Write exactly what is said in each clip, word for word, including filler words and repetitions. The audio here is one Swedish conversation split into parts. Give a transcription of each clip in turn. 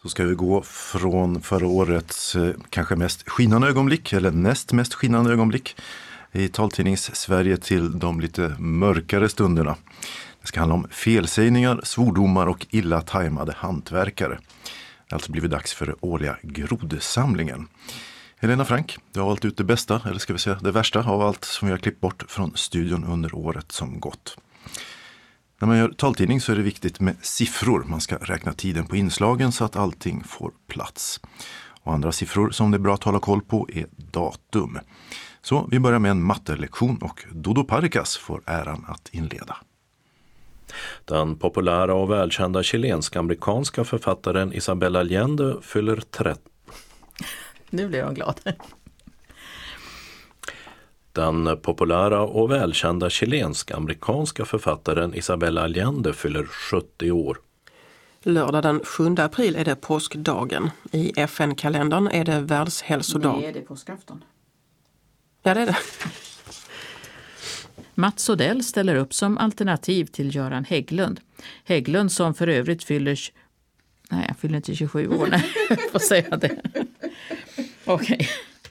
Så ska vi gå från förra årets eh, kanske mest skinande ögonblick, eller näst mest skinande ögonblick i taltidnings-Sverige till de lite mörkare stunderna. Det ska handla om felsägningar, svordomar och illa tajmade hantverkare. Det har alltså blivit dags för den årliga grodsamlingen. Helena Frank, du har valt ut det bästa, eller ska vi säga det värsta av allt som vi har klippt bort från studion under året som gått. När man gör taltidning så är det viktigt med siffror. Man ska räkna tiden på inslagen så att allting får plats. Och andra siffror som det är bra att hålla koll på är datum. Så vi börjar med en mattelektion och Dodo Parikas får äran att inleda. Den populära och välkända chilensk-amerikanska författaren Isabel Allende fyller trettio. Nu blir jag glad. Den populära och välkända chilensk-amerikanska författaren Isabel Allende fyller sjuttio år. Lördag den sjunde april är det påskdagen. I F N-kalendern är det världshälsodag. Nej, det är påskafton. Ja, det är det. Mats Odell ställer upp som alternativ till Göran Hägglund. Hägglund som för övrigt fyller... Nej, jag fyller inte tjugosju år. Nej, jag får säga det. Okej. Okay.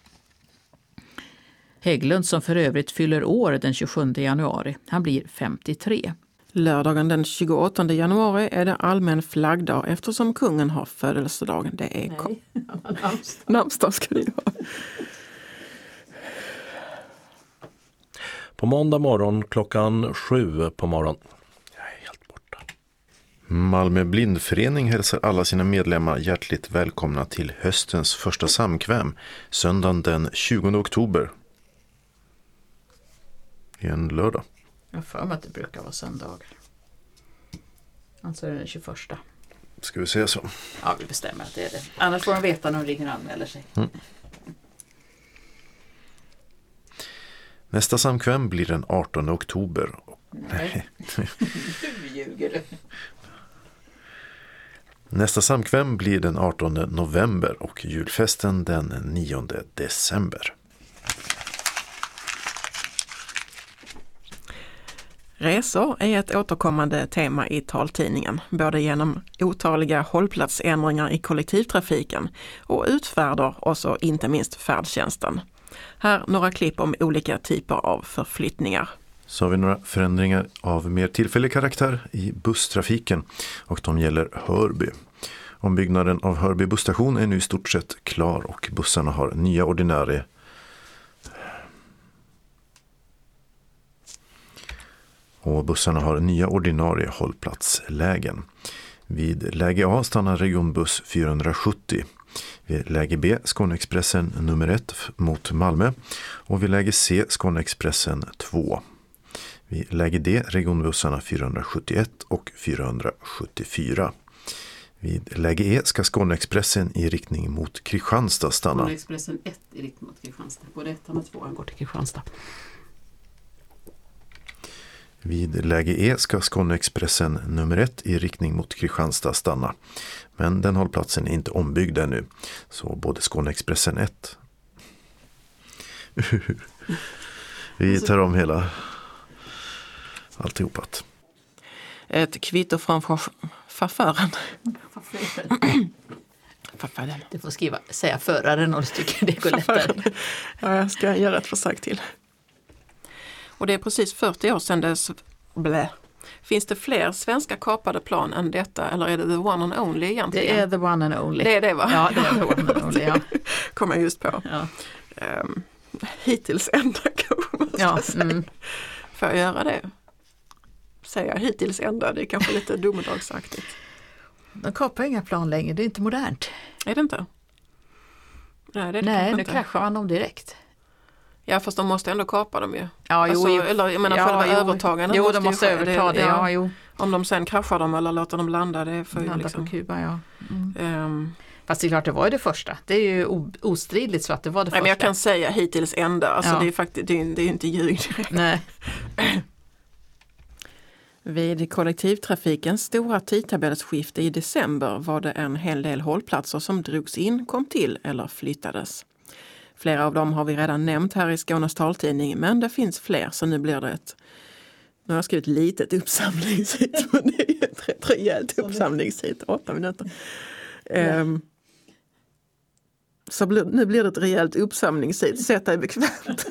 Hägglund som för övrigt fyller år den tjugosjunde januari. Han blir femtiotre. Lördagen den tjugoåttonde januari är det allmän flaggdag eftersom kungen har födelsedag. Det är Nej, namnsdag. Namnsdag ska det vara. På måndag morgon klockan sju på morgon. Jag är helt borta. Malmö blindförening hälsar alla sina medlemmar hjärtligt välkomna till höstens första samkväm, söndagen den tjugonde oktober. En lördag. Jag för mig att det brukar vara söndagar. Alltså den tjugoförsta. Ska vi säga så? Ja, vi bestämmer att det är det. Annars får de veta när de ringer och anmäler sig. Mm. Nästa samkväm blir den artonde oktober. Nej, du ljuger du. Nästa samkväm blir den artonde november och julfesten den nionde december. Resor är ett återkommande tema i taltidningen, både genom otaliga hållplatsändringar i kollektivtrafiken och utfärder och så inte minst färdtjänsten. Här några klipp om olika typer av förflyttningar. Så har vi några förändringar av mer tillfällig karaktär i busstrafiken och de gäller Hörby. Ombyggnaden av Hörby busstation är nu i stort sett klar och bussarna har nya ordinarie och bussarna har nya ordinarie hållplatslägen. Vid läge A stannar regionbuss fyrahundrasjuttio. Vid läge B Skåneexpressen nummer ett mot Malmö och vid läge C Skåneexpressen två. Vid läge D regionbussarna fyrahundrasjuttioett och fyrahundrasjuttiofyra. Vid läge E ska Skåneexpressen i riktning mot Kristianstad stanna. Skåneexpressen ett i riktning mot Kristianstad. Både ettan och tvåan går till Kristianstad. Vid läge E ska Skåneexpressen nummer ett i riktning mot Kristianstad stanna. Men den hållplatsen är inte ombyggd ännu. Så både Skåneexpressen ett... Vi tar om hela alltihopat. Ett kvitto från chauffören. Förfärden. Du får skriva, säga föraren om du tycker det går lättare. Ja, jag ska göra ett försök till. Och det är precis fyrtio år sedan det blä. Finns det fler svenska kapade plan än detta eller är det the one and only egentligen? Det är the one and only. Det är det, va? Ja, det är the one and only, ja. Kommer jag just på. Ja. Um, hittills enda måste ja, jag säga. Mm. Får jag göra det? Säger jag hittills enda, det är kanske lite domedagsaktigt. De kapar inga plan längre, det är inte modernt. Är det inte? Nej, det är det Nej, nu inte. kraschar man dem direkt. Ja, fast de måste ändå kapa dem ju. Ja, alltså, jo, eller jag menar ja, själva jo, övertagandet jo, måste de måste ju, överta det, ja, ja, jo. Om de sen kraschar dem eller låter dem landa, det är för Landa liksom... på Kuba, ja. Mm. Um, Fast det är klart, det var ju det första. Det är ju ostridligt så att det var det nej, första. men jag kan säga hittills ända. Alltså ja. det är faktiskt, det är, det är inte ljug direkt. Nej. Vid kollektivtrafikens stora tidtabellsskifte i december var det en hel del hållplatser som drogs in, kom till eller flyttades. Flera av dem har vi redan nämnt här i Skånes taltidning, men det finns fler så nu blir det ett, nu har jag skrivit litet uppsamlingshit, men det är ett rätt rejält uppsamlingshit, åtta minuter. Ehm, så blir, nu blir det ett rejält uppsamlingstid. Sätt dig bekvämt.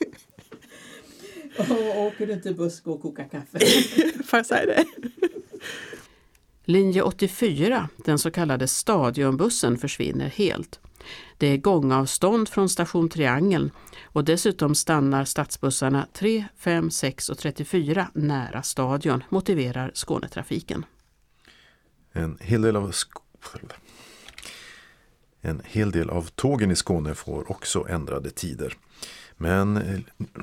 Och åker du inte buss och koka kaffe? Får jag säga det? Linje åttiofyra, den så kallade stadionbussen, försvinner helt. Det är gångavstånd från station Triangeln och dessutom stannar stadsbussarna tre, fem, sex och trettiofyra nära stadion, motiverar Skånetrafiken. En hel del av sk- en hel del av tågen i Skåne får också ändrade tider. Men eh,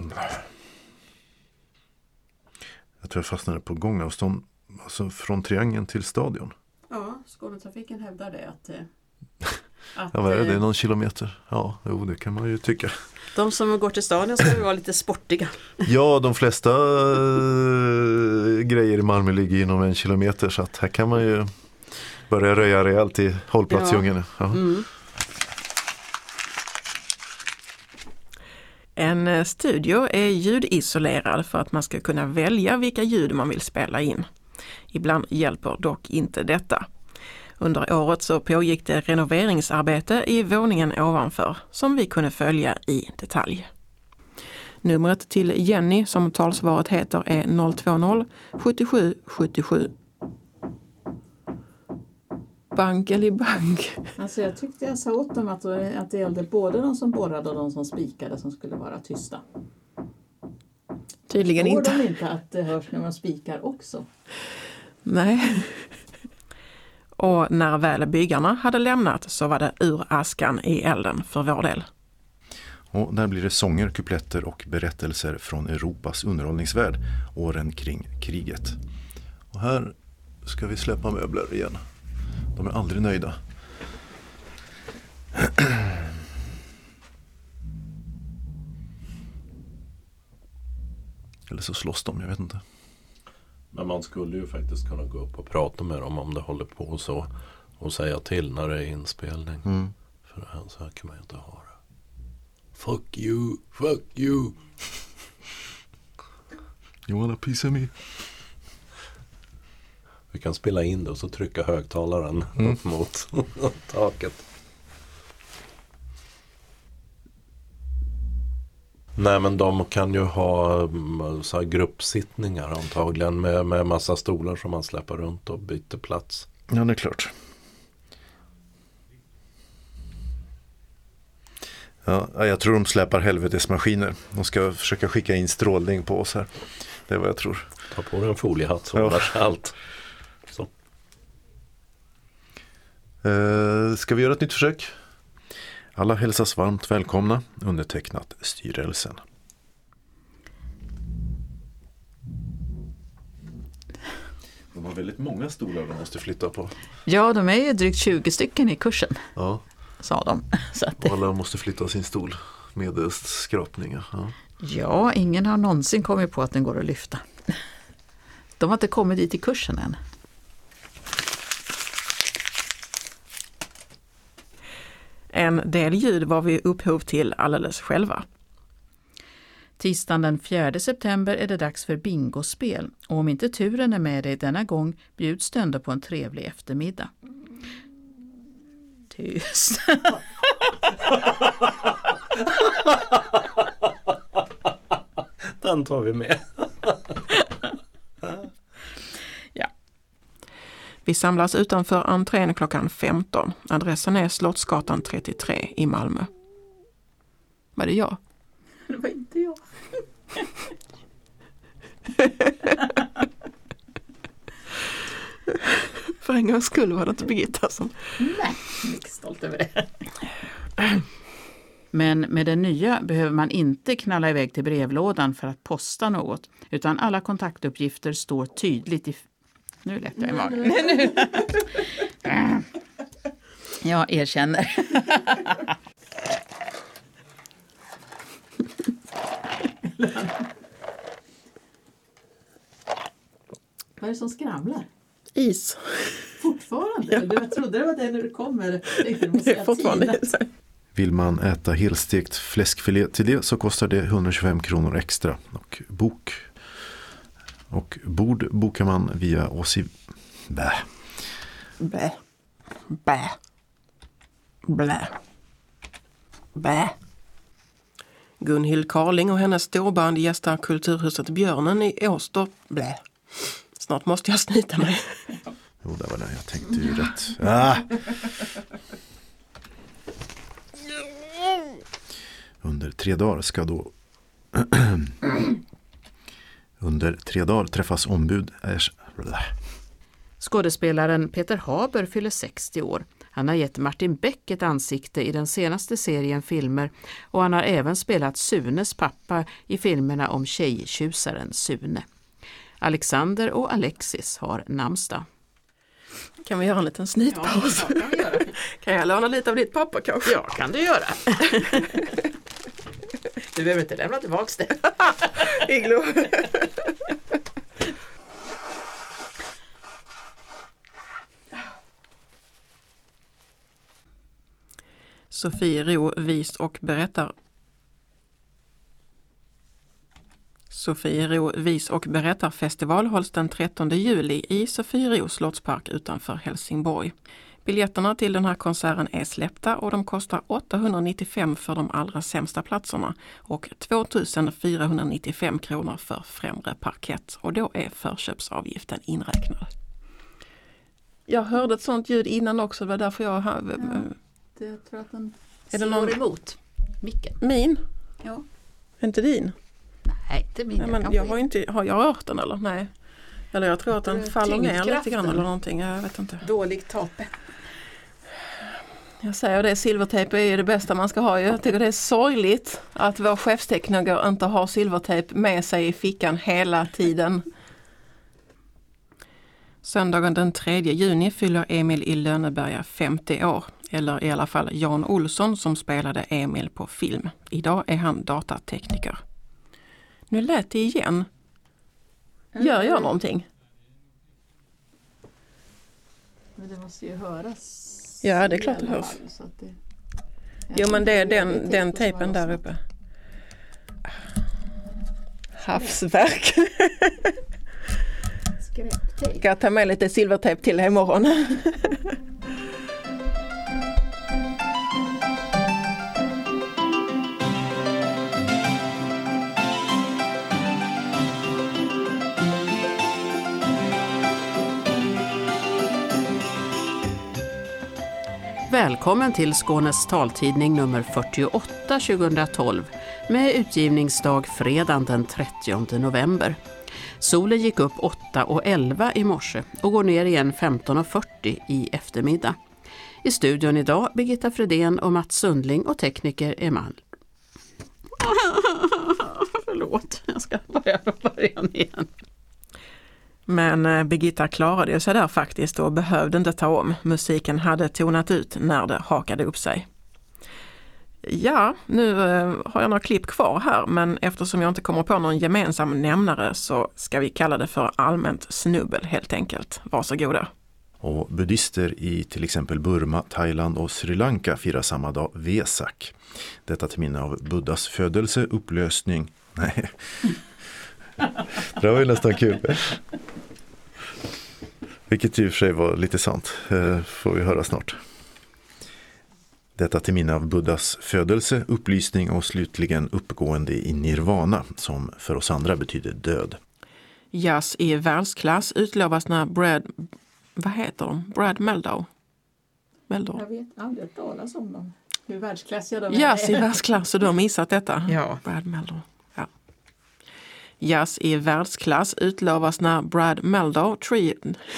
jag tror jag fastnade på gångavstånd, alltså från Triangeln till stadion. Ja, Skånetrafiken hävdar det att... att Ja, vad är det? Det är någon kilometer. Ja, jo, det kan man ju tycka. De som går till stadion ska vara lite sportiga. Ja, de flesta äh, grejer i Malmö ligger inom en kilometer, så att här kan man ju börja röja rejält i hållplatsdjungeln. Ja. Mm. En studio är ljudisolerad för att man ska kunna välja vilka ljud man vill spela in. Ibland hjälper dock inte detta. Under året så pågick det renoveringsarbete i våningen ovanför som vi kunde följa i detalj. Numret till Jenny, som talsvaret heter, är noll två noll sjuttiosju sjuttiosju. Bank eller bank? Alltså jag tyckte jag sa åt dem att, att det gällde både de som borrade och de som spikade som skulle vara tysta. Tydligen Får inte. de inte att det hörs när man spikar också? Nej. Och när väl byggarna hade lämnat så var det ur askan i elden för vår del. Och där blir det sånger, kupletter och berättelser från Europas underhållningsvärld åren kring kriget. Och här ska vi släppa möbler igen. De är aldrig nöjda. Eller så slåss de, jag vet inte. Men man skulle ju faktiskt kunna gå upp och prata med dem om det håller på så och säga till när det är inspelning. Mm. För det här, så här kan man ju inte ha det. Fuck you, fuck you. You wanna piece of me? Vi kan spela in det och så trycka högtalaren Mm. upp mot taket. Nej, men de kan ju ha mm, så här gruppsittningar antagligen med, med massa stolar som man släpper runt och byter plats. Ja, det är klart. Ja, jag tror de släpar helvetesmaskiner. De ska försöka skicka in strålning på oss här. Det är vad jag tror. Ta på dig en foliehatt så Ja. håller sig allt. Så. Eh, ska vi göra ett nytt försök? Alla hälsas varmt välkomna, undertecknat styrelsen. De har väldigt många stolar de måste flytta på. Ja, de är ju drygt tjugo stycken i kursen, Ja, sa de. Så att och alla måste flytta sin stol med skrapningar. Ja. ja, ingen har någonsin kommit på att den går att lyfta. De har inte kommit dit i kursen än. En del ljud var vi upphov till alldeles själva. Tisdagen den fjärde september är det dags för bingospel och om inte turen är med dig denna gång bjuds du ändå på en trevlig eftermiddag. Tyst. Den tar vi med. Ja. Vi samlas utanför entrén klockan femton. Adressen är Slottsgatan trettiotre i Malmö. Var det jag? Det var inte jag. För en gångs skull var det inte Birgitta som... Nej, jag är mycket stolt över det. Men med den nya behöver man inte knalla iväg till brevlådan för att posta något, utan alla kontaktuppgifter står tydligt i... Nu lät jag i magen. Jag erkänner. Vad är det som skramlar? Is. Fortfarande? Ja. Jag trodde det var det när du kommer. Det är fortfarande is. Vill man äta helstekt fläskfilé till det så kostar det etthundratjugofem kronor extra. Och bok och bord bokar man via oss i... Bä. Bä. Bä. Blä. Bä. Gunhild Carling och hennes storband gästar Kulturhuset Björnen i Åstorp. Blä. Snart måste jag snyta mig. Jo, det var det. Jag tänkte ju rätt. Ah! Under tre dagar ska då Under tre dagar träffas ombud. Skådespelaren Peter Haber fyller sextio år. Han har gett Martin Beck ett ansikte i den senaste serien filmer och han har även spelat Sunes pappa i filmerna om tjejtjusaren Sune. Alexander och Alexis har namnsdag. Kan vi göra en liten snytpaus? Ja, kan vi göra. Kan jag låna lite av ditt papper kanske? Ja, kan du göra. Du behöver inte lämna tillbaka det. Iglo. Sofiero vis och berättar Sofiero vis och berättar festival hålls den trettonde juli i Sofiero slottspark utanför Helsingborg. Biljetterna till den här konserten är släppta och de kostar åttahundranittiofem för de allra sämsta platserna och tvåtusenfyrahundranittiofem kronor för främre parkett och då är förköpsavgiften inräknad. Jag hörde ett sånt ljud innan också, det var därför jag har... Ja, det, jag tror att den är det slår någon... emot micken. Min? Ja. Inte din? Nej, inte min. Nej, men jag har inte, har jag hört den eller? Nej. Eller jag tror att den faller ner lite grann eller någonting, jag vet inte. Dålig tape. Jag säger det, silvertejp är ju det bästa man ska ha. Jag tycker det är sorgligt att vår chefstekniker inte har silvertejp med sig i fickan hela tiden. Söndagen den tredje juni fyller Emil i Lönneberga femtio år. Eller i alla fall Jan Olsson som spelade Emil på film. Idag är han datatekniker. Nu lät det igen. Gör jag någonting? Men det måste ju höras. Ja, det är klart det hörs. Så att det... Jo, men det är den, den tejpen där uppe. Havsverk. Skräptejp. Ska jag ta med lite silvertejp till imorgon? Välkommen till Skånes taltidning nummer fyrtioåtta tjugohundratolv med utgivningsdag fredagen den trettionde november. Solen gick upp åtta och elva i morse och går ner igen femton och fyrtio i eftermiddag. I studion idag Birgitta Fredén och Mats Sundling och tekniker Emal. Förlåt, jag ska börja från början igen. Men Birgitta klarade sig där faktiskt och behövde inte ta om. Musiken hade tonat ut när det hakade upp sig. Ja, nu har jag några klipp kvar här, men eftersom jag inte kommer på någon gemensam nämnare så ska vi kalla det för allmänt snubbel helt enkelt. Varsågoda. Och buddhister i till exempel Burma, Thailand och Sri Lanka firar samma dag Vesak. Detta till minne av Buddhas födelse, upplösning. Nej. Det var ju nästan kul. Vilket ju för sig var lite sant. Får vi höra snart. Detta till minne av Buddhas födelse, upplysning och slutligen uppgående i nirvana som för oss andra betyder död. Jazz i världsklass utlovas när Brad... Vad heter de? Brad Meldau? Meldau. Jag vet aldrig talas om dem. Hur världsklassiga de är. Jazz i världsklass, och du har missat detta. Ja. Brad Meldau. Ja. Jazz i världsklass utlovas när Brad Meldau Tree...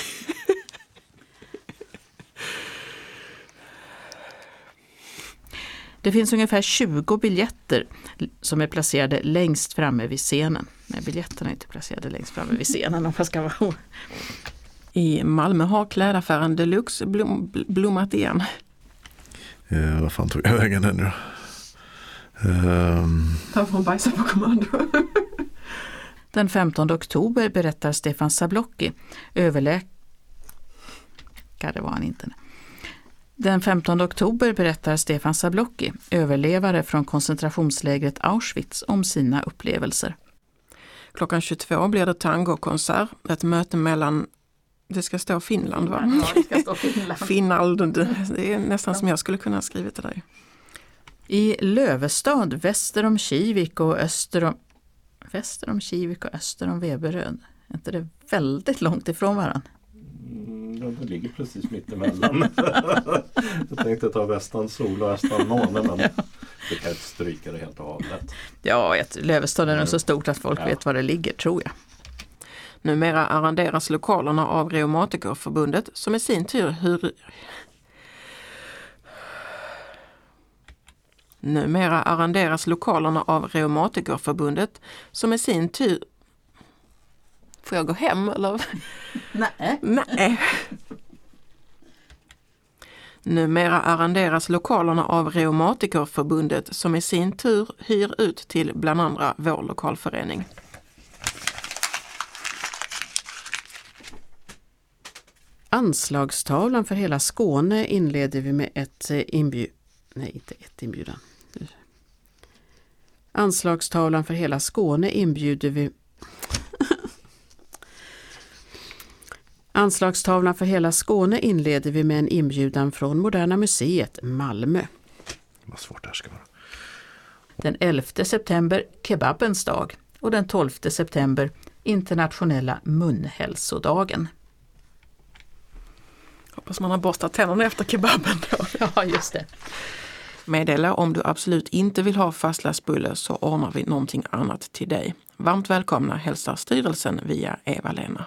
Det finns ungefär tjugo biljetter som är placerade längst framme vid scenen. Nej, biljetterna är inte placerade längst framme vid scenen om man ska vara. I Malmö har klädaffären Deluxe blom, blommat igen. Eh, vad fan tog jag vägen här nu då? Um... Ta från bajsa på kommando. Den femtonde oktober berättar Stefan Zablocki, överläkare var han inte. Den femtonde oktober berättar Stefan Zablocki, överlevare från koncentrationslägret Auschwitz, om sina upplevelser. Klockan tjugotvå blir det tangokonsert, ett möte mellan Det ska stå Finland, va? Ja, det ska stå Finland. Finland, det är nästan som jag skulle kunna ha skrivit till dig. I Lövestad, väster om Kivik och öster om, väster om Kivik och öster om Veberöd. Är inte det väldigt långt ifrån varandra? Ja, det ligger precis mitt emellan. Jag tänkte ta västan sol och östan måne, men det kan inte stryka det helt och hållet. Ja, Lövestad är nog så stort att folk Ja. vet var det ligger, tror jag. Numera arrenderas lokalerna av Reumatikerförbundet som i sin tur hyr... Numera arrenderas lokalerna av Reumatikerförbundet som i sin tur... Får jag gå hem eller? Nej. Nej. Numera arrenderas lokalerna av Reumatikerförbundet som i sin tur hyr ut till bland andra vår lokalförening. Anslagstavlan för hela Skåne inleder vi med ett inbjudan. Nej, inte ett inbjudan. Anslagstavlan för hela Skåne inbjuder vi Anslagstavlan för hela Skåne inleder vi med en inbjudan från Moderna Museet Malmö. Vad svårt det här ska vara. Den elfte september, kebabens dag, och den tolfte september, internationella munhälsodagen. Hoppas man har borstat tänderna efter kebaben då. Ja, just det. Meddela om du absolut inte vill ha fastlagsbulle så ordnar vi någonting annat till dig. Varmt välkomna hälsar styrelsen via Eva-Lena.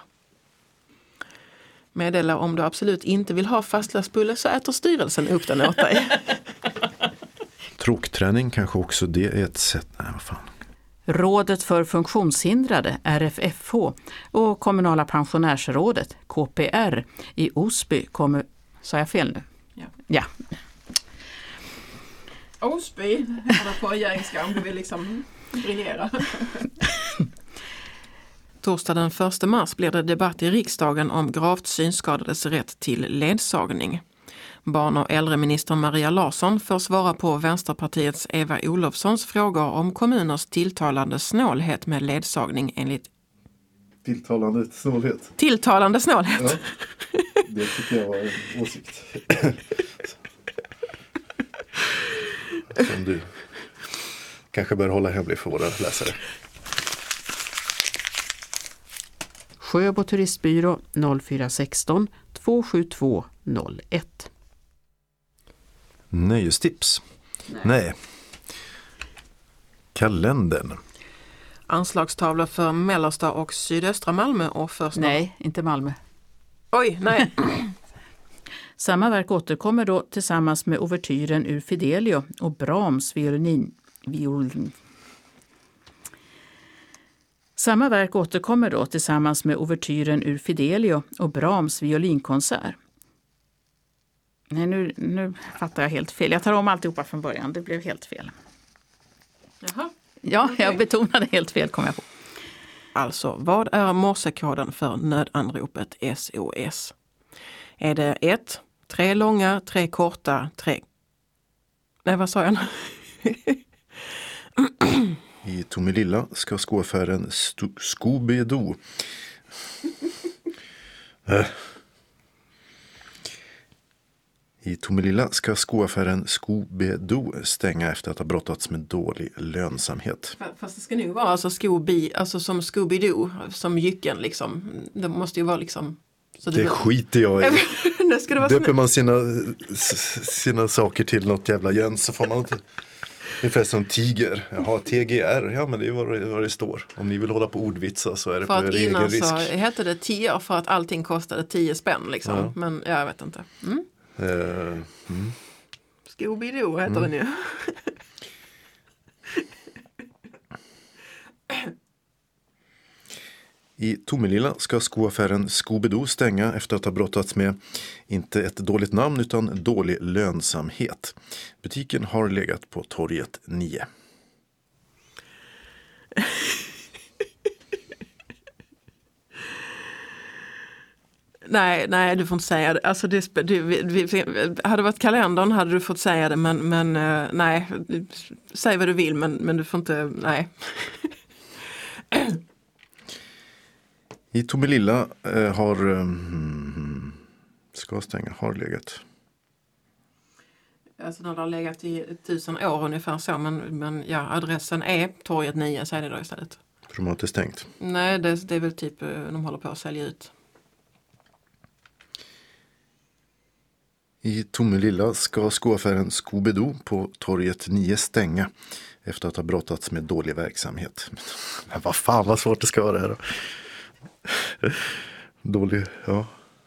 Meddela om du absolut inte vill ha fastlagsbulle så äter styrelsen upp den åt dig. Trokträning kanske också det är ett sätt. Nej, vad fan. Rådet för funktionshindrade, R F F H, och kommunala pensionärsrådet, K P R, i Osby kommer... Sa jag fel nu? Ja. Ja. Osby, eller på gängska om du vill liksom briljera. Torsdag den första mars blir det debatt i riksdagen om gravt synskadades rätt till ledsagning. Barn- och äldreminister Maria Larsson får svara på Vänsterpartiets Eva Olofssons frågor om kommuners tilltalande snålhet med ledsagning enligt... Tilltalande snålhet. Tilltalande snålhet? Ja, det tycker jag var en åsikt. Som du kanske bör hålla hemlig för våra läsare. Sjöbo turistbyrå noll fyra ett sex två sju två noll ett. Nöjestips. Nej. Nej. Kalendern. Anslagstavlor för mellersta och sydöstra Malmö och första... Nej, inte Malmö. Oj, nej. Samma verk återkommer då tillsammans med ouvertyren ur Fidelio och Brahms violin... violin. Samma verk återkommer då tillsammans med ouvertyren ur Fidelio och Brahms violinkonsert. Nej, nu, nu fattar jag helt fel. Jag tar om alltihopa från början. Det blev helt fel. Jaha. Ja, Okej. jag betonade helt fel, kom jag på. Alltså, vad är morsekoden för nödanropet S O S? Är det ett, tre långa, tre korta, tre... Nej, vad sa jag? I Tomelilla ska skoaffären Sto- Scooby-Doo. äh. I Tomelilla ska skoaffären Scooby-Doo stänga efter att ha brottats med dålig lönsamhet. Fast det ska nog vara alltså Scooby, alltså som Scooby-Doo, som jycken liksom. Det måste ju vara liksom... Så Det skiter jag i. det ska det vara Döper som... man sina, sina saker till något jävla Jöns så får man inte... Ungefär som tiger. Jaha, T G R. Ja, men det är vad det, vad det står. Om ni vill hålla på ordvitsar så är det För på att er egen innan risk. så hette det tio för att allting kostade tio spänn liksom. Ja. Men ja, jag vet inte. Mm. Uh, mm. Scooby-Doo heter Mm. den ju. I Tomelilla ska skoaffären Scooby-Doo stänga efter att ha brottats med inte ett dåligt namn utan dålig lönsamhet. Butiken har legat på torget nio. Nej, nej, du får inte säga det. Alltså det, du, vi, vi, hade det varit kalendern hade du fått säga det, men, men uh, nej, säg vad du vill, men, men du får inte, nej. I Tomelilla eh, har eh, ska stänga, har legat. Alltså när det har legat i tusen år ungefär så, men, men ja, adressen är torget nio, säger det då istället. För de har inte stängt. Nej, det, det är väl typ de håller på att sälja ut. I Tomelilla ska skoaffären Scooby-Doo på torget nio stänga efter att ha brottats med dålig verksamhet. Men vad fan vad svårt det ska vara det här då. Dålig, ja.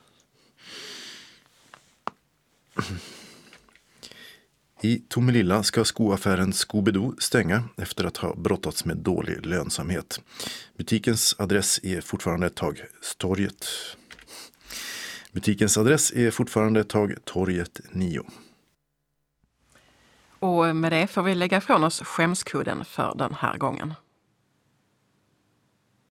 I Tomelilla ska skoaffären Scooby-Doo stänga efter att ha brottats med dålig lönsamhet. Butikens adress är fortfarande Tagstorget. Butikens adress är fortfarande Tagtorget nio. Och med det får vi lägga ifrån oss skämskudden för den här gången.